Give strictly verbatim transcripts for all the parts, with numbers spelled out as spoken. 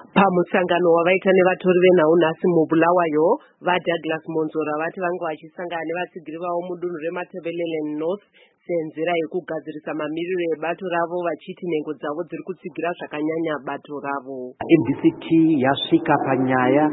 Pamusangano wavaita nevatori venhau nhasi muBulawayo, vaDouglas Monzora vati vanga vachisangana nevatsigiri vavo mudunhu reMatabeleland North senzira yekugadzirisa mamiriro ebato ravo vachiti nhengo dzavo dziri kutsigira zvakanyanya bato ravo. M D C T yasvika panyaya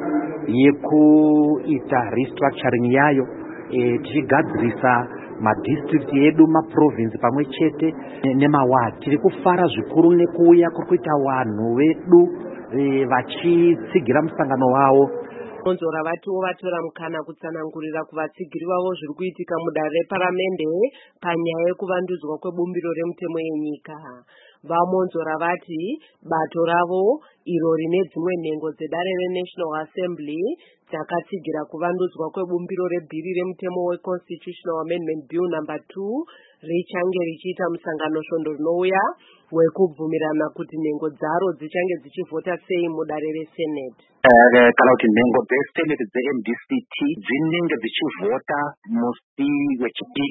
yekuita restructuring yayo e, tichigadzirisa madistrict edu maprovince pamwe chete nemawadi. Tiri kufara zvikuru nekuuya kuri kuita vanhu vedu e, vachitsigira musangano wavo. Monzora vatiwo vatora mukana kutsanangurira kuvatsigiri vavo zviri kuitika mudare reparamende panyaya yekuvandudzwa kwebumbiro remutemo yenyika. VaMonzora vati bato ravo iro rine dzimwe nhengo dzedare reNational Assembly dzakatsigira kuvandudzwa kwebumbiro rebhiri remutemo weConstitutional Amendment Bill number two richange richiita musangano svondo rinouya wekubvumirana kuti nhengo dzaro dzichange dzichivhota sei mudare reSenate. Uh, kana kuti nhengo dzeSenate dzeM D C T dzinenge dzichivhota musi wechipiri.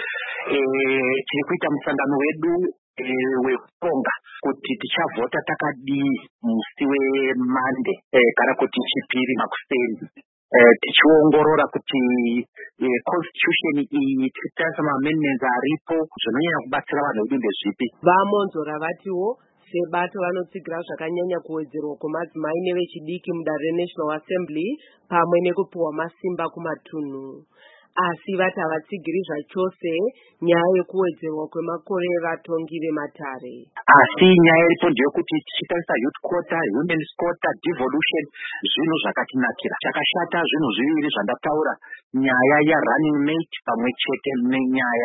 Eh, tiri kuita musangano wedu eh, wekutonga kuti tichavhota takadii musi weMande eh, kana kuti chipiri makuseni. Eh, tichiongorora kuti eh, constitution iyi tichitarisa maamendments aripo zvinonyanya kubatsira vanhu vedu ndezvipi. VaMonzora vatiwo sebato vanotsigira zvakanyanya kuwedzerwa kwemadzimai nevechidiki mudare reNational Assembly pamwe nekupiwa masimba kumatunhu. Asi vati havatsigiri zvachose nyaya yekuwedzerwa kwemakore evatongi vematare. Asi nyaya iripo ndeyekuti tichitarisa youth quota, women's quota, devolution, zvinhu zvakatinakira. Chakashata zvinhu zviviri zvandataura, nyaya yarunning mate pamwe chete nenyaya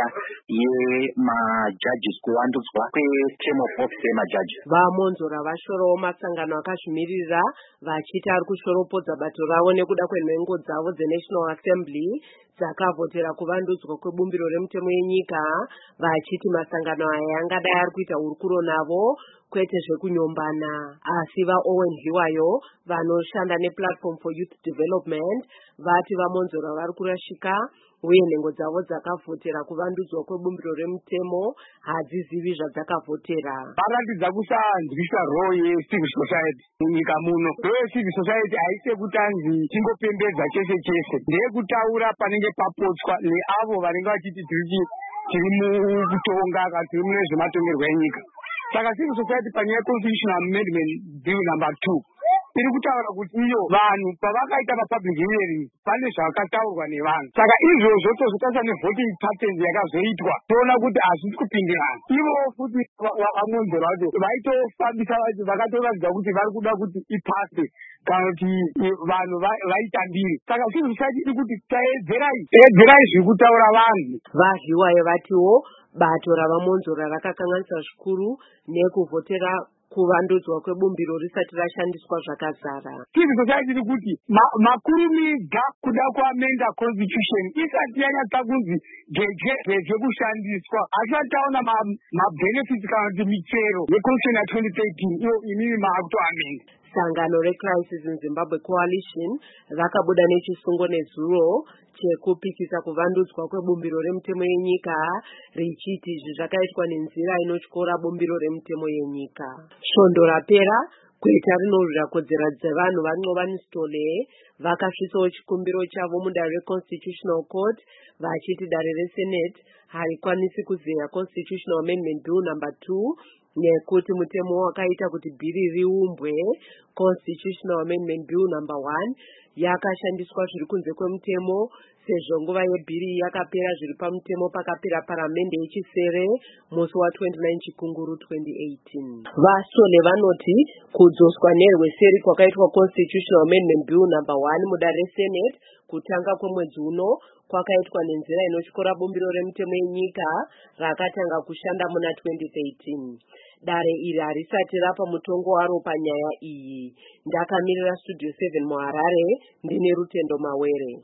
yemajudges kuvandudzwa kweterm of office yemajudges. VaMonzora vashorawo masangano akazvimirira vachiti ari kushoropodza bato ravo nekuda kwenhengo dzavo dzeNational Assembly dzakavhotera kuvandudzwa kwebumbiro remutemo yenyika, vachiti masangano aya angadai ari kuita hurukuro navo kwete zvekunyombana. Asi vaOwen Hliwayo vanoshanda nePlatform for Youth Development vati vaMonzora vari kurashika uye nhengo dzavo dzakavhotera kuvandudzwa kwebumbiro remutemo hadzizivi zvadzakavhotera. Varatidza kusanzwisa role yecivil society munyika muno. Role yecivil society haisi yekutanzi tingopembedza chese chese, ndeyekutaura panenge papotswa neavo vanenge vachiti tiri tiri mukutonga kana tiri mune zvematongerwo enyika. Saka civil society panyaya Constitutional Amendment Bill number two iri kutaura kuti iyo vanhu pavakaita mapublic hearing pane zvakataurwa nevanhu. Saka izvozvo tozotarisa nevoting pattern yakazoitwa toona kuti hazvisi kupindirana. Ivo futi vaMonzora vacho vaitofambisa vacho vakatoratidza kuti vari kuda kuti ipase kana kuti vanhu vaitambire. Saka civil society iri kuti taedzerai edzerai zviri kutaura vanhu. VaHliwayo vatiwo bato ravaMonzora rakakanganisa zvikuru nekuvhotera kuvandudzwa kwebumbiro risati rashandiswa zvakazara. Civil society iri kuti makurumidza kuda kuamenda constitution isati yanyatsa kunzi jeje kushandiswa. Asati taona mabenefits kana kuti michero yeconstitution ya twenty thirteen iyo inini maakutoamenda. Sangano reCrisis in Zimbabwe Coalition rakabuda nechisungo nezuro chekupikisa kuvandudzwa kwebumbiro remutemo yenyika richiti izvi zvakaitwa nenzira inotyora bumbiro remutemo yenyika. Svondo rapera kweta rinorwira kodzero dzevanhu vaNxovani Stole vakasvisawo chikumbiro chavo mudare reConstitutional Court vachiti dare reSenate harikwanisi kuzeya Constitutional Amendment Bill number two nekuti mutemo wakaita kuti bhiri riumbwe Constitutional Amendment Bill number one yakashandiswa zviri kunze kwemutemo sezvo nguva yebhiri yakapera zviri pamutemo pakapera paramende yechisere musi wa29 Chikunguru twenty eighteen. VaStole vanoti kudzoswa nerweseri kwakaitwa Constitutional Amendment Bill number one mudare reSenate kutanga kwemwedzi uno kwakaitwa nenzira inotyora bumbiro remutemo yenyika rakatanga kushanda muna twenty thirteen. Dare iri harisati rapa mutongo waro panyaya iyi. Ndakamirira Studio seven muHarare ndine Rutendo Mawere.